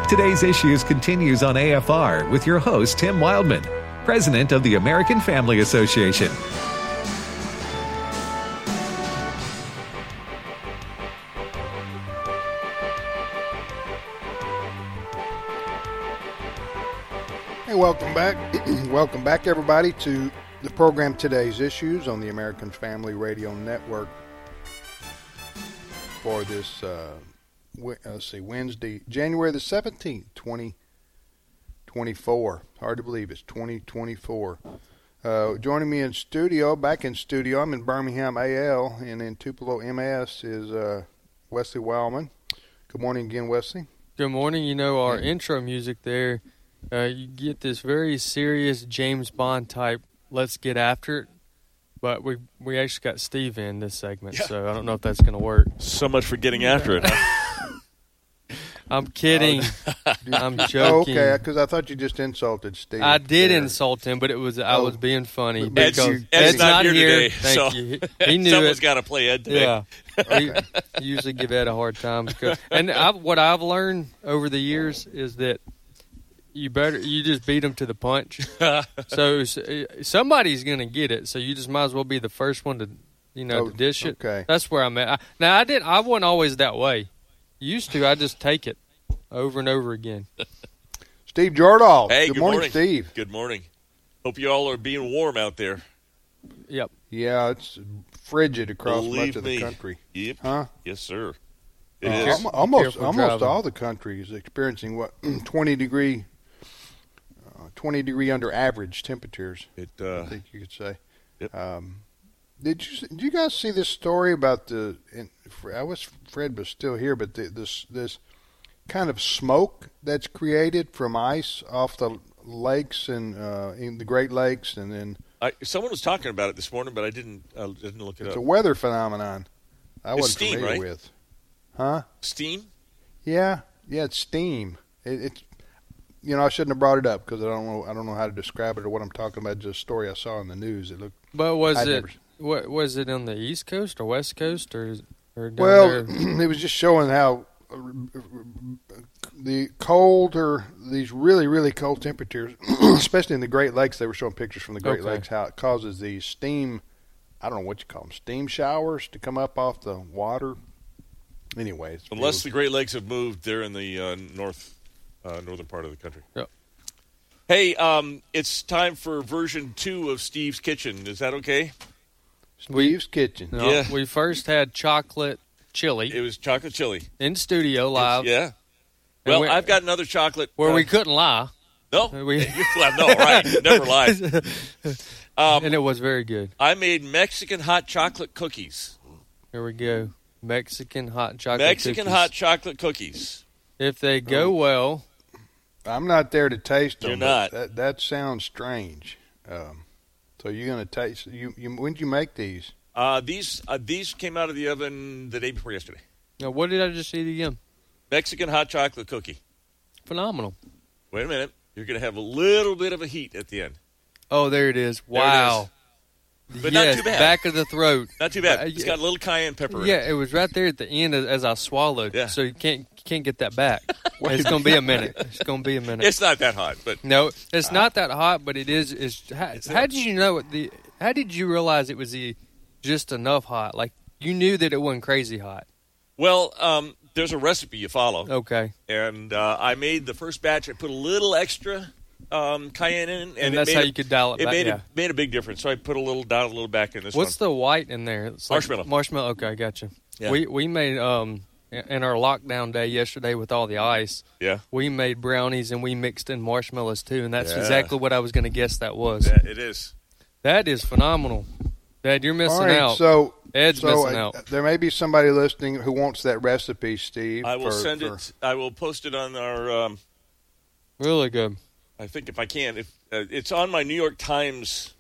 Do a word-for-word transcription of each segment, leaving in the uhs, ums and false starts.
Today's Issues continues on A F R with your host, Tim Wildman, president of the American Family Association. Hey, welcome back. Welcome back, everybody, to the program Today's Issues on the American Family Radio Network for this, uh, let's see, Wednesday, January the seventeenth, twenty twenty-four. Hard to believe it's twenty twenty-four. Uh, joining me in studio, back in studio, I'm in Birmingham, A L, and in Tupelo, M S, is uh, Wesley Wildman. Good morning again, Wesley. Good morning. You know, our intro music there, uh, you get this very serious James Bond type, let's get after it. But we we actually got Steve in this segment, yeah. So I don't know if that's going to work. So much for getting after it. Huh? I'm kidding. Oh, I'm joking. Oh, okay, because I thought you just insulted Steve. I did there. insult him, but it was I oh. was being funny. Ed's, because Ed's, Ed's not, not here here today, Thank so you. He, he knew someone's it. got to play Ed today. Yeah. Okay. We usually give Ed a hard time. Because, and I, what I've learned over the years is that you better you just beat them to the punch. So somebody's going to get it. So you just might as well be the first one to, you know, oh, to dish it. Okay. That's where I'm at. I, now I didn't. I wasn't always that way. Used to. I just take it over and over again. Steve Jordahl. Hey, good, good morning, morning, Steve. Good morning. Hope you all are being warm out there. Yep. Yeah, it's frigid across Believe much of me. the country. Yep. Huh? Yes, sir. It Uh, is. almo- almost Careful almost driving. all the country is experiencing what twenty degree, uh, twenty degree under average temperatures. It. Uh, I think you could say. Yep. Um, did you did you guys see this story about the? And I wish Fred was still here, but the, this this kind of smoke that's created from ice off the lakes and uh, in the Great Lakes, and then I, someone was talking about it this morning, but I didn't. I didn't look it it's up. a weather phenomenon. I It's wasn't steam, familiar right? with. Huh? Steam. Yeah, yeah, it's steam. It, it's, you know, I shouldn't have brought it up because I don't know, I don't know how to describe it or what I'm talking about. Just a story I saw in the news. It looked. But was I'd it never- what was it on the East Coast or West Coast or or down Well, there? it was just showing how the colder, these really, really cold temperatures, especially in the Great Lakes. They were showing pictures from the Great Okay. Lakes how it causes these steam. I don't know what you call them, steam showers to come up off the water. Anyways, Unless the Great Lakes have moved, they're in the uh, north, uh, northern part of the country. Yep. Hey, um, it's time for version two of Steve's Kitchen. Is that okay? Steve's Kitchen. No, Yeah. we first had chocolate chili It was chocolate chili. in studio live. Yeah. And Well, we- I've got another chocolate. where uh, we couldn't lie. No. we- well, no, right. Never lied. Um, And it was very good. I made Mexican hot chocolate cookies. Here we go. Mexican hot chocolate Mexican cookies. hot chocolate cookies. If they go well, I'm not there to taste them. You're but not. That, that sounds strange. Um, so you're going to taste. You, you when did you make these? Uh, these uh, these came out of the oven the day before yesterday. now what did I just eat again? Mexican hot chocolate cookie. Phenomenal. Wait a minute. You're going to have a little bit of a heat at the end. Oh, there it is. There it Wow. is. But not yes, too bad. back of the throat. Not too bad. Uh, It's got a little cayenne pepper in Yeah, it. it was right there at the end as, as I swallowed. Yeah. So you can't you can't get that back. It's going to be a minute. It's going to be a minute. It's not that hot, but No, it's not that hot, but it is. It's, how, It's how not. did you know it? The how did you realize it was the just enough hot? Like you knew that it wasn't crazy hot. well, um, there's a recipe you follow, Okay, and uh, I made the first batch. I put a little extra um, cayenne in, and, and, it that's made how a- you could dial it, It back. made yeah. a, made a big difference. So I put a little down, a little back in this What's one. the white in there? It's like Marshmallow. Marshmallow. Okay, gotcha. Yeah. We we made um in our lockdown day yesterday with all the ice. Yeah, We made brownies and we mixed in marshmallows too, and that's Yeah. exactly what I was going to guess that was. yeah, it is. That is phenomenal. Dad, you're missing All right, out. so Ed's so missing uh, out. there may be somebody listening who wants that recipe, Steve. I will for- send for- it. I will post it on our. Um, Really good. I think if I can, if uh, it's on my New York Times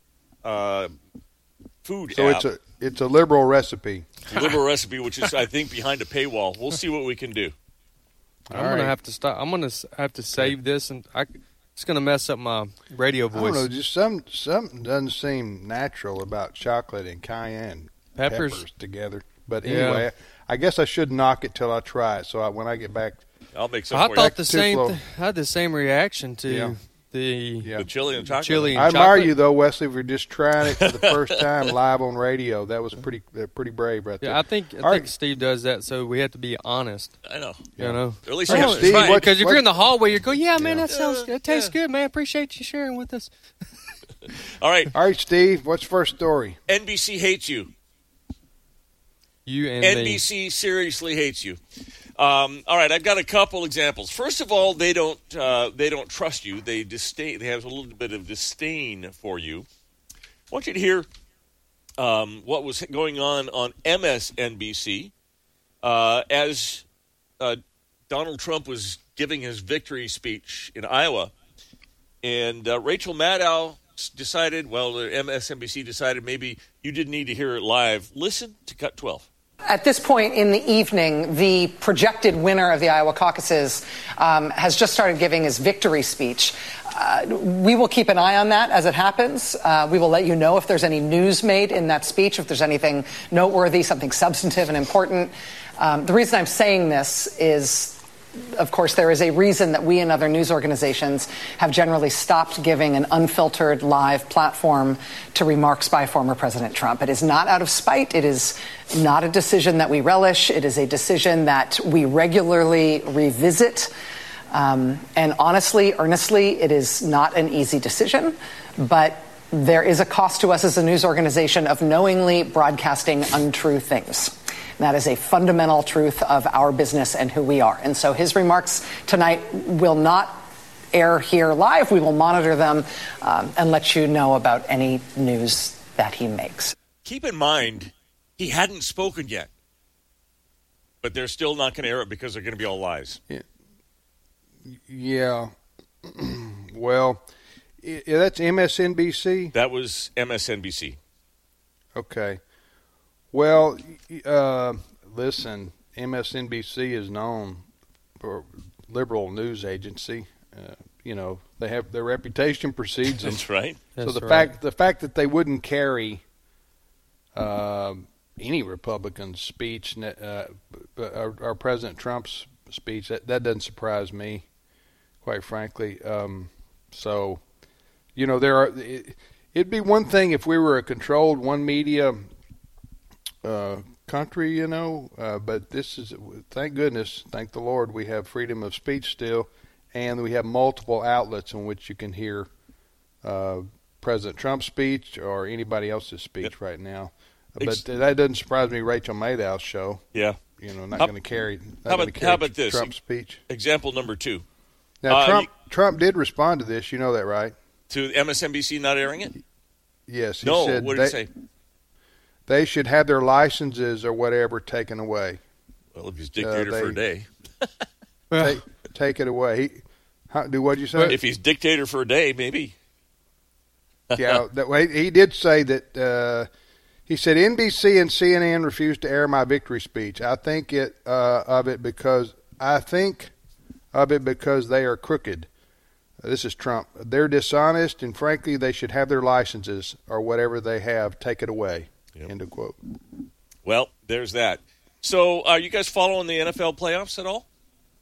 uh, food So app, it's a it's a liberal recipe. liberal recipe, which is I think behind a paywall. We'll see what we can do. I'm All gonna right. have to stop. I'm gonna s- have to save this, and I, it's gonna mess up my radio I don't voice. know, just some something doesn't seem natural about chocolate and cayenne Peppers. together. But Yeah. anyway, I guess I should knock it till I try it. So I, when I get back I'll make some I for thought you. the same. Tupelo. Th- I had the same reaction to Yeah. the Yeah. The chili and chocolate. chili and I admire chocolate. you though, Wesley, for just trying it for the first time live on radio. That was pretty, uh, pretty brave, right there. Yeah, I think I All think right. Steve does that, so we have to be honest. I know. You know, Or at least Hey, you have to Steve, try. what- because if what- you're in the hallway, you're going, "Yeah, man, Yeah. that sounds, Yeah, that tastes yeah. good, man. Appreciate you sharing with us." All right, All right, Steve, what's the first story? N B C hates you. You and N me. B C seriously hates you. Um, all right, I've got a couple examples. First of all, they don't uh, they don't trust you. They disdain. They have a little bit of disdain for you. I want you to hear um, what was going on on M S N B C uh, as uh, Donald Trump was giving his victory speech in Iowa, and uh, Rachel Maddow decided. Well, the M S N B C decided maybe you didn't need to hear it live. Listen to cut twelve. At this point in the evening, the projected winner of the Iowa caucuses um, has just started giving his victory speech. Uh, we will keep an eye on that as it happens. Uh, we will let you know if there's any news made in that speech, if there's anything noteworthy, something substantive and important. Um, the reason I'm saying this is, of course, there is a reason that we and other news organizations have generally stopped giving an unfiltered live platform to remarks by former President Trump. It is not out of spite. It is not a decision that we relish. It is a decision that we regularly revisit. Um, and honestly, earnestly, it is not an easy decision, but there is a cost to us as a news organization of knowingly broadcasting untrue things. That is a fundamental truth of our business and who we are. And so his remarks tonight will not air here live. We will monitor them um, and let you know about any news that he makes. Keep in mind, he hadn't spoken yet. But they're still not going to air it because they're going to be all lies. Yeah. Yeah. Well, i- that's M S N B C? That was M S N B C. Okay. Well, uh, listen, M S N B C is known for liberal news agency. Uh, you know, they have their reputation precedes them. That's right. So That's the right. fact the fact that they wouldn't carry uh, any Republican speech, uh, or, or President Trump's speech, that, that doesn't surprise me, quite frankly. Um, so, you know, there are. It, it'd be one thing if we were a controlled one media uh, country, you know, uh, but this is, thank goodness, thank the Lord, we have freedom of speech still, and we have multiple outlets in which you can hear uh, President Trump's speech or anybody else's speech Yep. right now. Ex- But that doesn't surprise me. Rachel Maddow's show, Yeah. you know, not How- going to carry. Not how gonna about- carry how about this? Trump's speech. Example number two. Now, Uh, Trump Trump did respond to this. You know that, right? To M S N B C not airing it? Yes. He No. said What did they, he say? they should have their licenses or whatever taken away. Well, if he's dictator they- for a day. take, take it away. He, how, do what you say? If he's dictator for a day, maybe. Yeah, that way he did say that. Uh, he said N B C and C N N refused to air my victory speech. I think it uh, of it because I think of it because they are crooked. Uh, this is Trump. They're dishonest, and frankly, they should have their licenses or whatever they have take it away. Yep. End of quote. Well, there's that. So, are you guys following the N F L playoffs at all?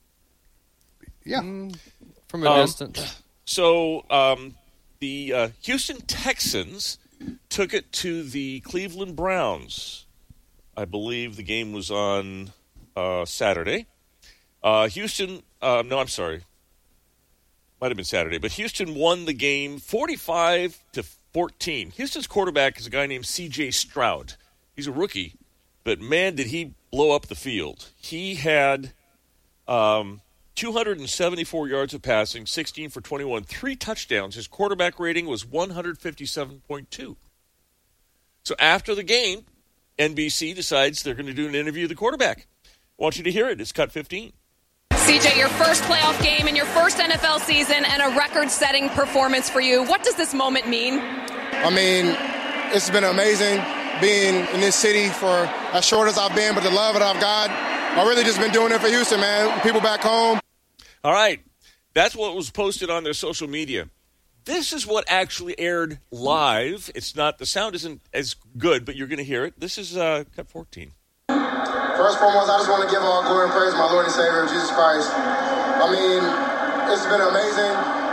Yeah. From a Um, distance. So, um, the uh, Houston Texans took it to the Cleveland Browns. I believe the game was on uh, Saturday. Uh, Houston, uh, no, I'm sorry. Might have been Saturday, but Houston won the game forty-five to fourteen. Houston's quarterback is a guy named C J Stroud. He's a rookie, but man, did he blow up the field. He had um, two hundred seventy-four yards of passing, sixteen for twenty-one, three touchdowns. His quarterback rating was one fifty-seven point two. So after the game, N B C decides they're going to do an interview of the quarterback. I want you to hear it. It's cut fifteen. C J, your first playoff game in your first N F L season and a record-setting performance for you. What does this moment mean? I mean, it's been amazing being in this city for as short as I've been, but the love that I've got, I've really just been doing it for Houston, man. People back home. All right. That's what was posted on their social media. This is what actually aired live. It's not, the sound isn't as good, but you're going to hear it. This is uh, cut fourteen. First and foremost, I just want to give all glory and praise to my Lord and Savior, Jesus Christ. I mean, it's been amazing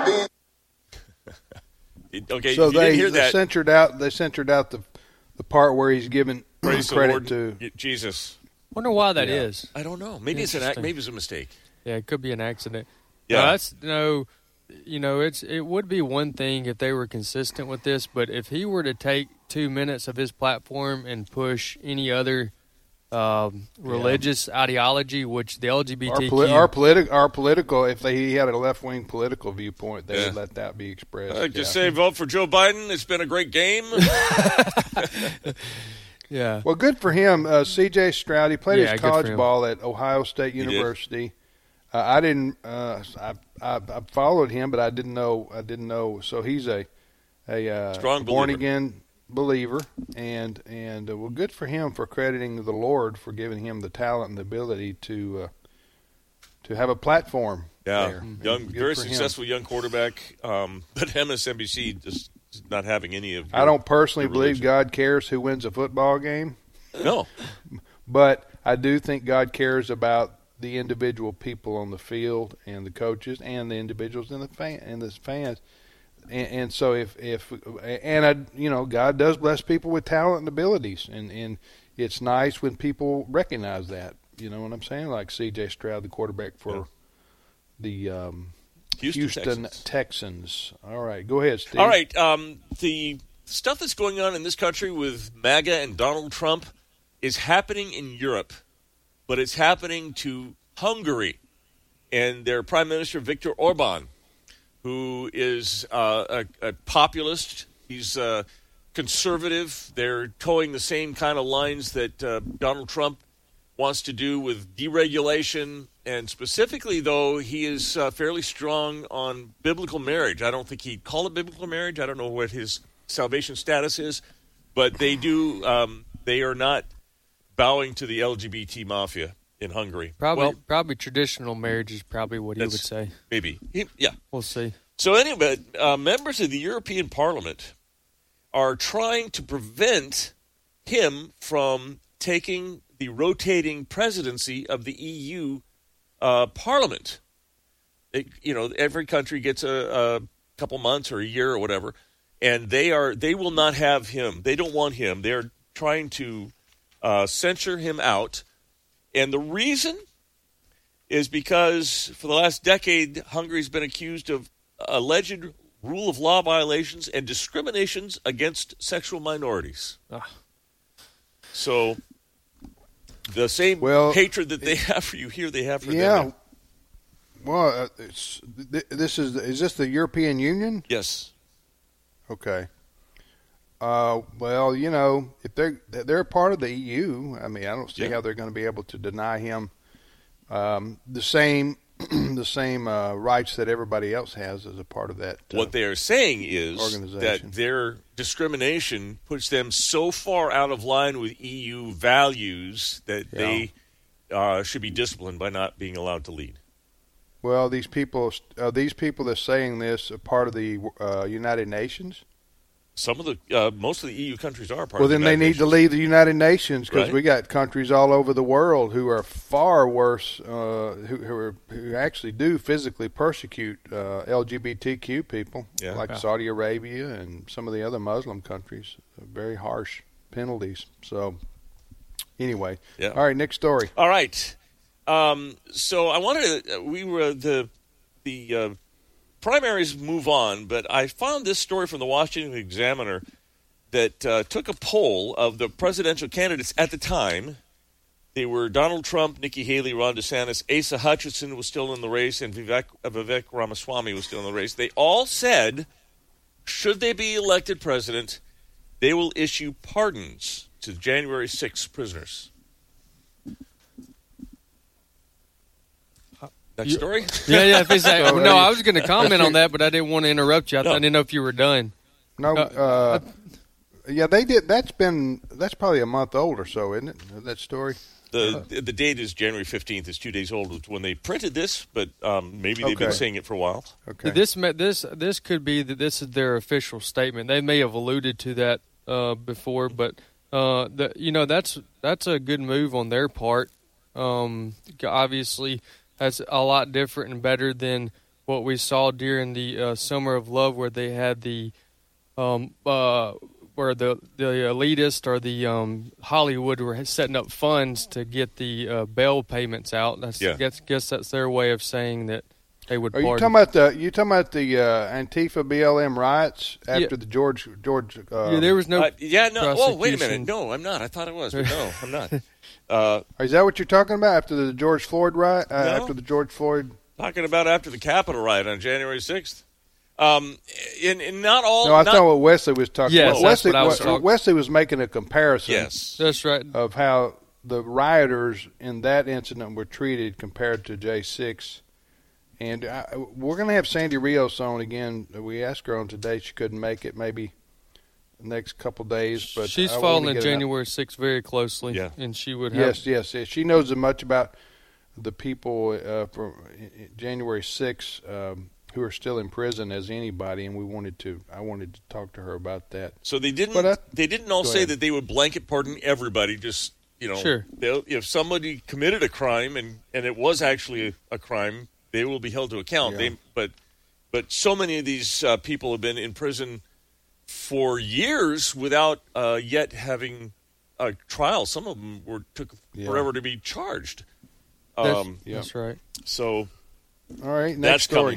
being. Okay, so you they, didn't hear they that. censored out. They censored out the the part where he's giving Praise the credit Lord, to Jesus. Wonder why that is. I don't know. Maybe it's an ac- Interesting. maybe it's a mistake. Yeah, it could be an accident. Yeah. No, that's no. You know, it's it would be one thing if they were consistent with this, but if he were to take two minutes of his platform and push any other um, religious ideology, which the L G B T Q, our, poli- our, politi- our political, if they, he had a left wing political viewpoint, they Yeah. would let that be expressed. I like to yeah. say, vote for Joe Biden. It's been a great game. yeah, Well, good for him. Uh, C J Stroud, he played Yeah, his good for college him. ball at Ohio State did. University. Uh, I didn't. Uh, I, I I followed him, but I didn't know. I didn't know. So he's a a uh, Strong born believer. again believer, and and uh, well, good for him for crediting the Lord for giving him the talent and the ability to uh, to have a platform. Yeah, there. young, Good very for him. successful young quarterback. Um, but M S N B C just not having any of. I your- don't personally your believe religion. God cares who wins a football game, No, but I do think God cares about the individual people on the field and the coaches and the individuals in the fan and the fans. And, and so if if and I you know God does bless people with talent and abilities, and and it's nice when people recognize that. You know what I'm saying? Like C J Stroud, the quarterback for Yeah. the um, Houston, Houston Texans. Texans. All right, go ahead, Steve. All right, um, the stuff that's going on in this country with MAGA and Donald Trump is happening in Europe, but it's happening to Hungary and their Prime Minister Viktor Orban, who is uh, a, a populist. He's uh, conservative. They're towing the same kind of lines that uh, Donald Trump wants to do with deregulation, and specifically, though, he is uh, fairly strong on biblical marriage. I don't think he'd call it biblical marriage. I don't know what his salvation status is, but they do. Um, they are not bowing to the L G B T mafia in Hungary. probably Well, probably traditional marriage is probably what he would that's- say. maybe. He, yeah. We'll see. So anyway, uh, members of the European Parliament are trying to prevent him from taking the rotating presidency of the E U uh, Parliament. It, you know, every country gets a, a couple months or a year or whatever, and they are they will not have him. They don't want him. They're trying to uh, censure him out, and the reason is because for the last decade, Hungary's been accused of alleged rule of law violations and discriminations against sexual minorities. Ah. So the same Well, hatred that they have for you here, they have for Yeah. them. Well, uh, it's, th- this is is this the European Union? Yes. Okay. Uh, well, you know, if they're they're a part of the E U, I mean, I don't see Yeah. how they're going to be able to deny him um, the same the same uh, rights that everybody else has as a part of that. Uh, What they are saying is organization. that their discrimination puts them so far out of line with E U values that Yeah. they uh, should be disciplined by not being allowed to lead. well, these people, uh, these people that's saying this are part of the uh, United Nations. Some of the uh, most of the E U countries are part Well, of the then they United need to Nations. leave the United Nations because Right. we got countries all over the world who are far worse, uh, who who, are, who actually do physically persecute uh, L G B T Q people, Yeah. like Yeah. Saudi Arabia and some of the other Muslim countries. Very harsh penalties. So, anyway, Yeah. all right, next story. All right. Um, so I wanted to, we were the the uh, primaries move on, but I found this story from the Washington Examiner that uh, took a poll of the presidential candidates at the time. They were Donald Trump, Nikki Haley, Ron DeSantis, Asa Hutchinson was still in the race, and Vivek, uh, Vivek Ramaswamy was still in the race. They all said, should they be elected president, they will issue pardons to January sixth prisoners. Next You- story? Yeah, yeah. If it's that, So, no, uh, I was going to comment on that, but I didn't want to interrupt you. I, No. I didn't know if you were done. No, uh, yeah, they did. That's been that's probably a month old or so, isn't it? That story. The the date is January fifteenth. It's two days old when they printed this, but um, maybe they've been Okay. saying it for a while. Okay. This ma- this this could be that this is their official statement. They may have alluded to that uh, before, but Uh, the, you know, that's that's a good move on their part. Um, obviously, that's a lot different and better than what we saw during the uh, Summer of Love, where they had the um, uh, where the the elitist or the um, Hollywood were setting up funds to get the uh, bail payments out. That's, Yeah. I guess, guess that's their way of saying that they would. Are you pardon. talking about the you talking about the uh, Antifa B L M riots after Yeah. the George George? Uh, Yeah, there was no. Uh, yeah, no. Oh, wait a minute. prosecution. No, I'm not. I thought it was, but no, I'm not. Uh, Is that what you're talking about after the George Floyd riot? Uh, No. After the George Floyd? talking about after the Capitol riot on January sixth. Um, in, in not all. No, I not, thought what Wesley was talking Yes, about. that's Wesley, what I was Wa- talking- Wesley was making a comparison Yes. That's right. of how the rioters in that incident were treated compared to J six. And I, we're going to have Sandy Rios on again. We asked her on today. She couldn't make it. Maybe the next couple days. But She's I wanna following get an- January sixth very closely, Yeah. and she would have. Yes, yes, yes. She knows as much about the people uh, from January sixth um, who are still in prison as anybody, and we wanted to. I wanted to talk to her about that. So they didn't. But I- they didn't all Go say ahead. that they would blanket pardon everybody. Just you know, Sure. they'll- if somebody committed a crime and, and it was actually a, a crime, they will be held to account. Yeah. They, but but so many of these uh, people have been in prison for years without uh, yet having a trial. Some of them were took Yeah. forever to be charged. That's, Um, Yeah. that's right. so All right, next that's story. coming.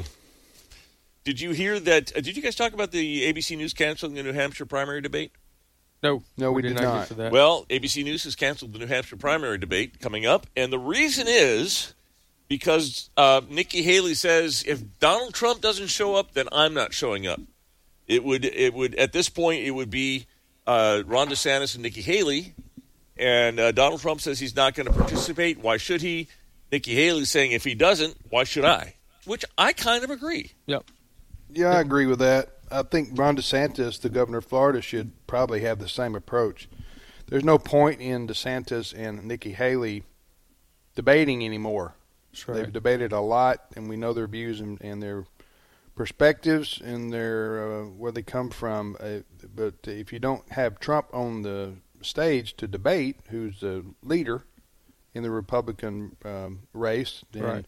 Did you hear that? Uh, did you guys talk about the A B C News canceling the New Hampshire primary debate? No, No, we did get not. to that. Well, A B C News has canceled the New Hampshire primary debate coming up, and the reason is because uh, Nikki Haley says if Donald Trump doesn't show up, then I'm not showing up. It would, it would at this point, it would be uh, Ron DeSantis and Nikki Haley, and uh, Donald Trump says he's not going to participate. Why should he? Nikki Haley saying if he doesn't, why should I? Which I kind of agree. Yep. Yeah, I agree with that. I think Ron DeSantis, the governor of Florida, should probably have the same approach. There's no point in DeSantis and Nikki Haley debating anymore. That's right. They've debated a lot, and we know their views and, and their perspectives and their uh, where they come from. Uh, but if you don't have Trump on the stage to debate, who's the leader in the Republican um, race, then Right.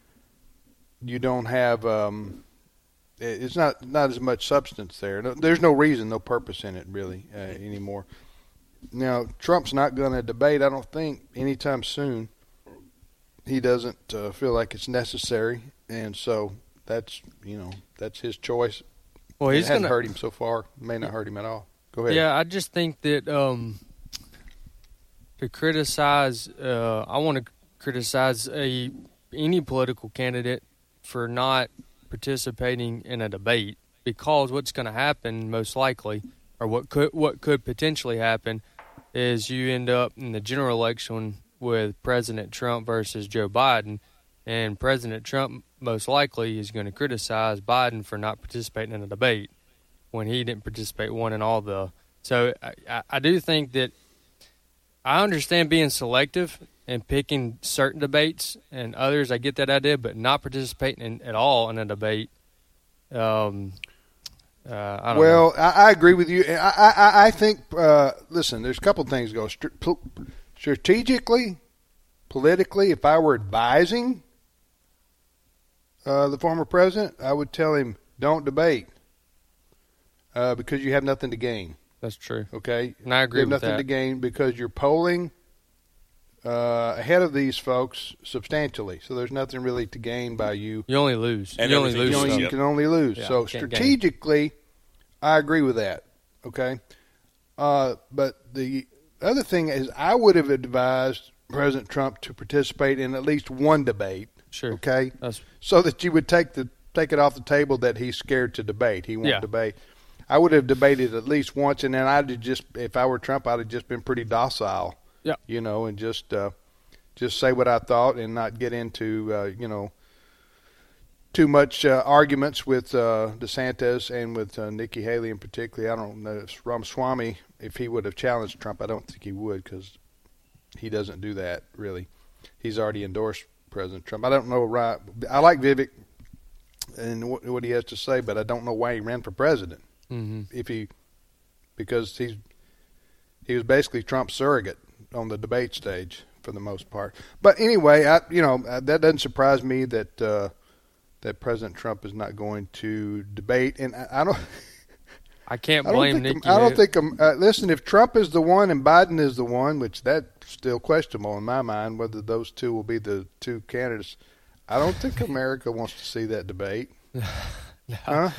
you don't have. Um, it- it's not not as much substance there. No, there's no reason, no purpose in it really uh, anymore. Now Trump's not going to debate. I don't think anytime soon. He doesn't uh, feel like it's necessary, and so that's you know that's his choice. Well, It he's hasn't gonna hurt him so far. May not hurt him at all. Go ahead. Yeah, I just think that um, to criticize, uh, I want to criticize a any political candidate for not participating in a debate, because what's going to happen most likely, or what could what could potentially happen, is you end up in the general election with President Trump versus Joe Biden, and President Trump most likely is going to criticize Biden for not participating in a debate when he didn't participate one in all the. So I, I, I do think that I understand being selective and picking certain debates and others. I get that idea, but not participating in, at all in a debate. Um, uh, I don't Well, know. I, I agree with you. I I, I think. Uh, listen, there's a couple of things go Str- pl- strategically, politically. If I were advising uh, the former president, I would tell him don't debate uh, because you have nothing to gain. That's true. Okay, And I agree you have with nothing that. to gain because you're polling uh, ahead of these folks substantially. So there's nothing really to gain by you. You only lose. And you only everything lose. You, only, stuff. you can only lose. Yeah, so can't gain. strategically, I agree with that. Okay, uh, but the other thing is, I would have advised President Trump to participate in at least one debate. Sure. Okay, That's so that you would take the take it off the table that he's scared to debate. He won't Yeah. debate. I would have debated at least once, and then I'd have just, if I were Trump, I'd have just been pretty docile. Yeah. You know, and just uh, just say what I thought and not get into uh, you know too much uh, arguments with uh, DeSantis and with uh, Nikki Haley in particular. I don't know if Ramaswamy, if he would have challenged Trump, I don't think he would, because he doesn't do that really. He's already endorsed President Trump. I don't know. Right, I like Vivek and what, what he has to say, but I don't know why he ran for president. mm-hmm. If he, because he's he was basically Trump's surrogate on the debate stage for the most part. But anyway, I, you know, that doesn't surprise me that uh, that President Trump is not going to debate. And I, I don't. I can't I don't blame think, Nikki. I don't think. Um, uh, listen, if Trump is the one and Biden is the one, which that's still questionable in my mind, whether those two will be the two candidates. I don't think America wants to see that debate. no. Huh?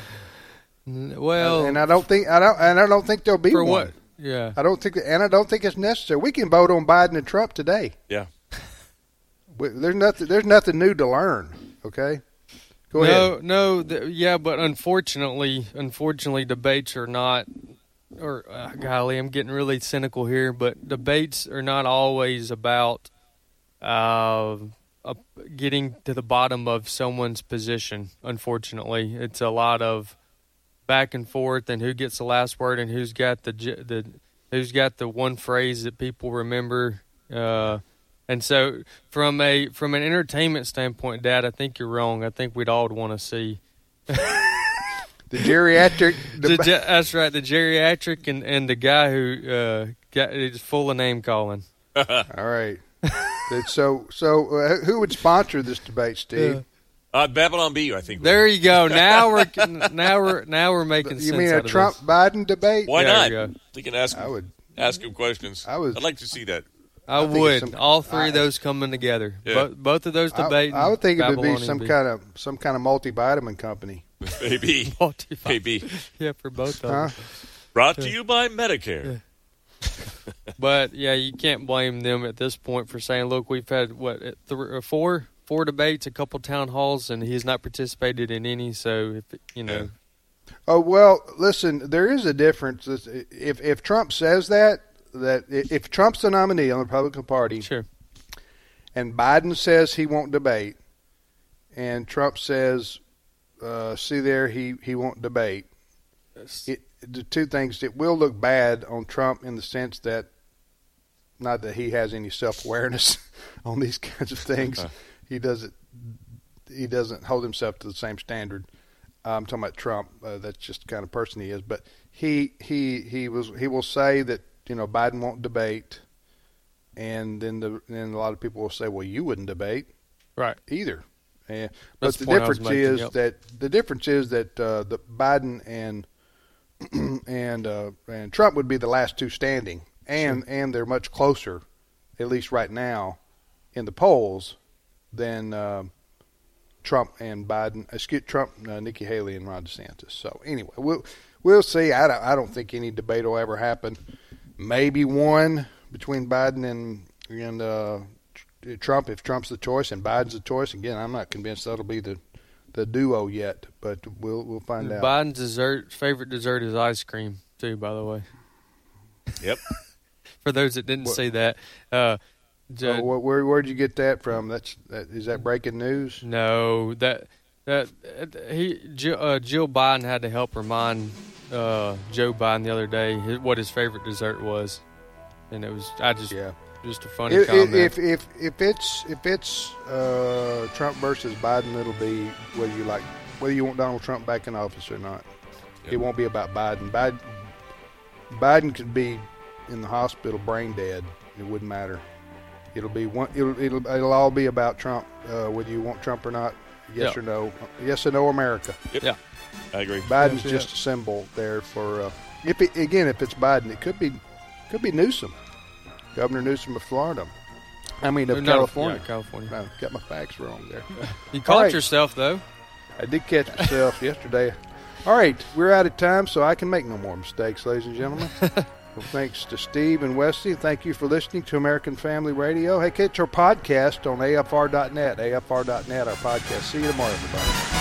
Well, and I don't think I don't and I don't think there'll be for one. what? Yeah, I don't think, and I don't think it's necessary. We can vote on Biden and Trump today. Yeah. We, there's nothing. There's nothing new to learn. Okay. Go no, ahead. no, th- yeah, but unfortunately, unfortunately, debates are not. Or uh, golly, I'm getting really cynical here, but debates are not always about uh, uh, getting to the bottom of someone's position. Unfortunately, it's a lot of back and forth, and who gets the last word, and who's got the the who's got the one phrase that people remember. Uh, and so, from a from an entertainment standpoint, Dad, I think you're wrong. I think we'd all want to see. The geriatric. The, that's right. The geriatric and, and the guy who uh, got is full of name calling. All right. so so uh, who would sponsor this debate, Steve? Yeah. Uh, Babylon B, I think. There you go. Now we're now we're now we're making you sense. mean a out of Trump this. Biden debate? Why There not? you go. We can ask him, I would ask him questions. I was- I'd like to see that. I, I think would. it's some- All three I- of those coming together. Yeah. Both, both of those I, debating. I would think it would be Babylonian some B. kind of some kind of multivitamin company. Maybe. Multi- Maybe. Yeah, for both of Huh? them. Brought to you by Medicare. But yeah, you can't blame them at this point for saying, "Look, we've had what three or four, four debates, a couple town halls, and he's not participated in any." So, if you know, Oh well, listen. There is a difference. If if Trump says that that if Trump's the nominee on the Republican Party, sure, and Biden says he won't debate, and Trump says, uh, "See there, he he won't debate." It, the two things, it will look bad on Trump in the sense that, not that he has any self-awareness on these kinds of things. he doesn't he doesn't hold himself to the same standard. Uh, I'm talking about Trump. Uh, that's just the kind of person he is. But he he he was he will say that, you know, Biden won't debate, and then the then a lot of people will say, well, you wouldn't debate, right? Either. And, That's but the the point I was difference making, is yep. that the difference is that uh, the Biden and and uh, and Trump would be the last two standing, and Sure. and they're much closer, at least right now, in the polls than uh, Trump and Biden. Excuse Trump, uh, Nikki Haley, and Ron DeSantis. So anyway, we'll we'll see. I don't, I don't think any debate will ever happen. Maybe one between Biden and and uh, Trump if Trump's the choice and Biden's the choice. Again, I'm not convinced that'll be the the duo yet, but we'll we'll find out. Biden's dessert favorite dessert is ice cream too. By the way, Yep. for those that didn't What- see that, uh, J- Oh, wh- where where'd you get that from? That's that, is that breaking news? no, that that he Jill, uh, Jill Biden had to help remind uh, Joe Biden the other day his, what his favorite dessert was, and it was I just Yeah. just a funny If comment. if, if if it's if it's uh, Trump versus Biden, it'll be whether you like whether you want Donald Trump back in office or not. Yep. It won't be about Biden. Biden Biden could be in the hospital, brain dead. It wouldn't matter. It'll be one. It'll it'll, it'll all be about Trump, uh, whether you want Trump or not. Yes Yeah. or no. Yes or no, America. Yep. Yeah. I agree. Biden's That's it. just a symbol there for. Uh, if it, again, if it's Biden, it could be could be Newsom, Governor Newsom of Florida. I mean of Or no, California. yeah, California. No, got my facts wrong there. You caught right. yourself though. I did catch myself yesterday. All right, we're out of time, so I can make no more mistakes, ladies and gentlemen. Well, thanks to Steve and Wesley. Thank you for listening to American Family Radio. Hey, catch our podcast on A F R dot net, A F R dot net, our podcast. See you tomorrow, everybody.